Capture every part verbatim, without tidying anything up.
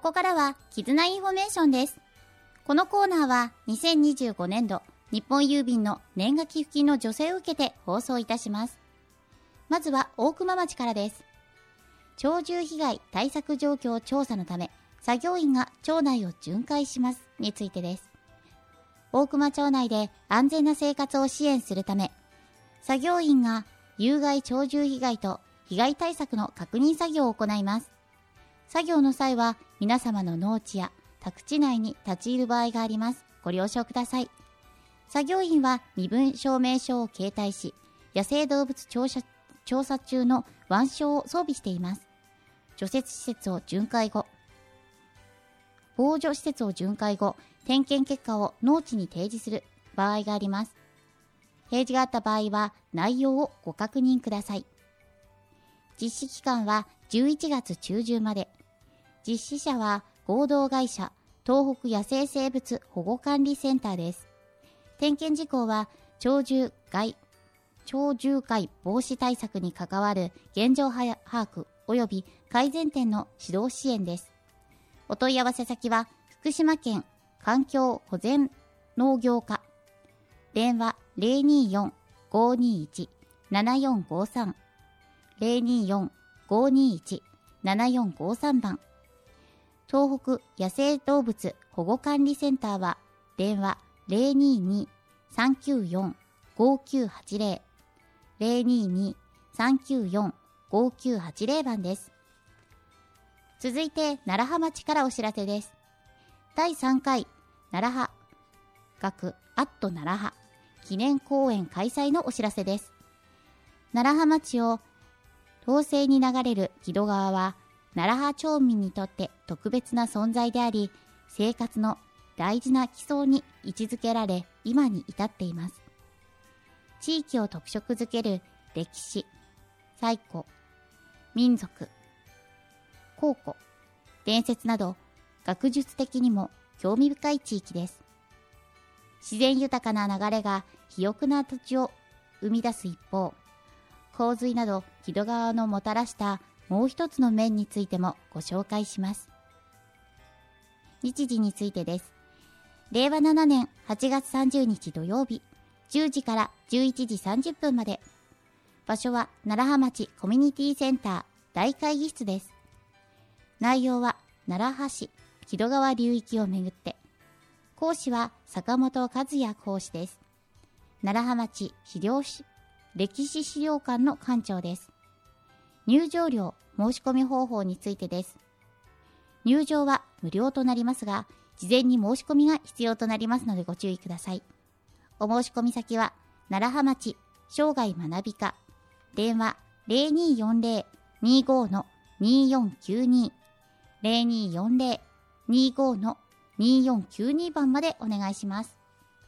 こからは絆インフォメーションです。このコーナーはにせんにじゅうごねんど日本郵便の年賀寄付金の助成を受けて放送いたします。まずは大熊町からです。鳥獣被害対策状況調査のため作業員が町内を巡回しますについてです。大熊町内で安全な生活を支援するため、作業員が有害鳥獣被害と被害対策の確認作業を行います。作業の際は皆様の農地や宅地内に立ち入る場合があります。ご了承ください。作業員は身分証明書を携帯し、野生動物調査、調査中の腕章を装備しています。除雪施設を巡回後、防除施設を巡回後、点検結果を農地に提示する場合があります。提示があった場合は内容をご確認ください。実施期間はじゅういちがつちゅうじゅんまで。実施者は合同会社東北野生生物保護管理センターです。点検事項は鳥獣害鳥獣害防止対策に関わる現状把握及び改善点の指導支援です。お問い合わせ先は福島県環境保全農業課、電話 ゼロにーよん ごーにーいち ななよんごさん ゼロにーよん ごーにーいち ななよんごさん 番、東北野生動物保護管理センターは電話 ゼロにーにー さんきゅうよん ごきゅうはちゼロ ゼロにーにー さんきゅうよん ごきゅうはちゼロ 番です。続いて楢葉町からお知らせです。だいさんかい楢葉学アット楢葉記念公演開催のお知らせです。楢葉町を東西に流れる木戸川は楢葉町民にとって特別な存在であり、生活の大事な基礎に位置づけられ、今に至っています。地域を特色づける歴史、最古、民族、考古、伝説など学術的にも興味深い地域です。自然豊かな流れが肥沃な土地を生み出す一方、洪水など木戸川のもたらしたもう一つの面についてもご紹介します。日時についてです。れいわななねんはちがつさんじゅうにち土曜日、じゅうじからじゅういちじさんじゅっぷんまで。場所は楢葉町コミュニティセンター大会議室です。内容は楢葉市木戸川流域をめぐって。講師は坂本和也講師です。楢葉町資料史歴史資料館の館長です。入場料申し込み方法についてです。入場は無料となりますが、事前に申し込みが必要となりますのでご注意ください。お申し込み先は楢葉町生涯学び課、電話 ゼロにーよんゼロ にーご にーよんきゅうに ゼロにーよんゼロ にーご にーよんきゅうに 番までお願いします。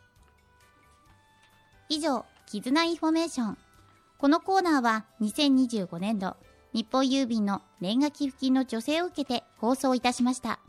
以上、絆インフォメーション。このコーナーはにせんにじゅうごねんど日本郵便の年賀寄付金の助成を受けて放送いたしました。